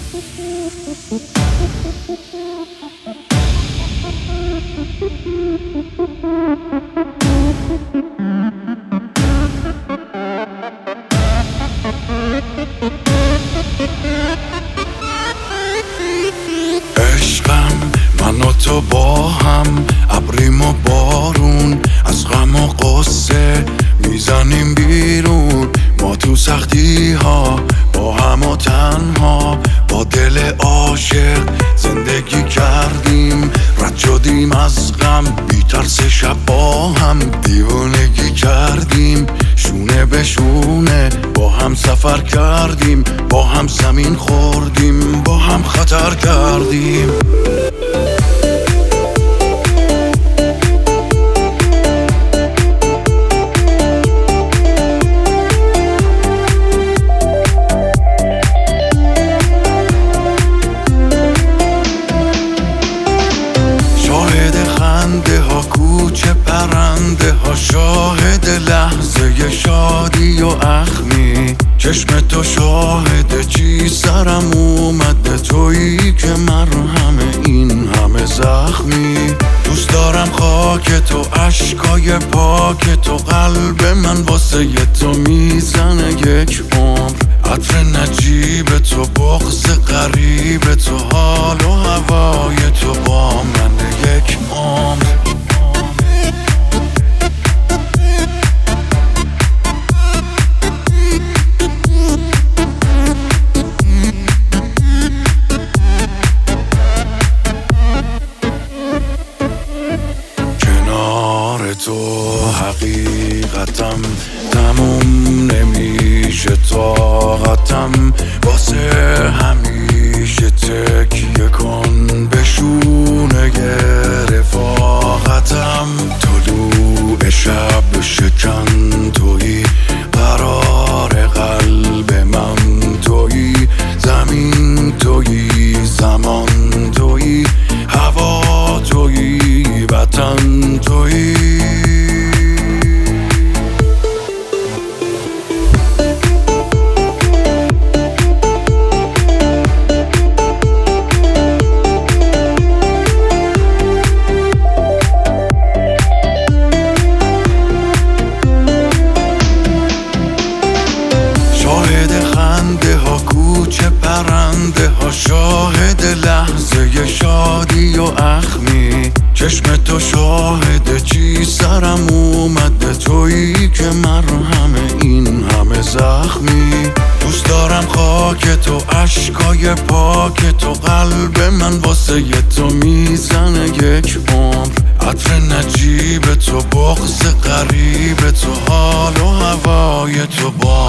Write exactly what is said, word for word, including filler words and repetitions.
عشقم من و تو با هم، ابریم و بارون، از غم و قصه میزنیم بیرون. ما تو سختی ها با هم و تنها، با دل عاشق زندگی کردیم. رد شدیم از غم بی ترس، شب با هم دیوانگی کردیم. شونه به شونه با هم سفر کردیم، با هم زمین خوردیم، با هم خطر کردیم. کوچه پرنده ها، شاهد لحظه شادی و اخمی. چشم تو شاهد چی سرم اومده، تویی که مرهم این همه زخمی. دوست دارم خاک تو، عشقای پاک تو، قلب من واسه تو میزنه یک عمر. عطر نجیب تو، بغض غریب تو، حال و هوای تو با من یک عمر. تو حقیقتم تموم نمیشه، طاقتم واسه همیشه تکیه کن به شونه رفاقتم. طلوع شب شکن تویی، قرار قلب من تویی، زمین تویی، زمان تویی، هوا تویی، وطن تویی. کوچه پرنده ها، شاهد لحظه شادی و اخمی. چشم تو شاهد چی سرم اومده، تویی که مرهم این همه زخمی. دوست دارم خاک تو، عشقای پاک تو، قلب من واسه تو میزنه یک عمر. عطر نجیب تو، بغض غریب تو، حال و هوای تو با